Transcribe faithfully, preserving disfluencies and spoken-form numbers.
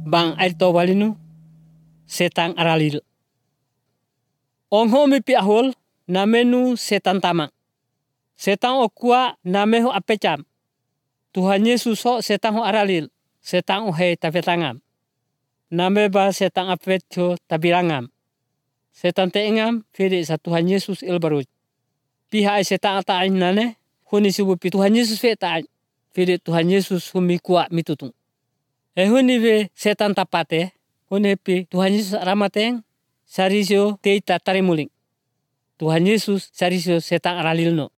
bang aito walinu setan aralil. Ongho mipi ahol namenu setan tamang. Setan okua nameho apecam. Tuhan Yesus ho setan ho aralil. Setan ho hei tapetangam. Name ba setan apetho tabirangam. Setan teengam fede sa Tuhan Yesus ilbaruj. Piha setan atain nane huni subu pi Tuhan Yesus fe tain. Fede Tuhan Yesus humi kuat mitutung. E huni be setan tapate huni pi Tuhan Yesus ramateng sarisio teita tarimuling. Tuhan Yesus sarisio setan aralilno.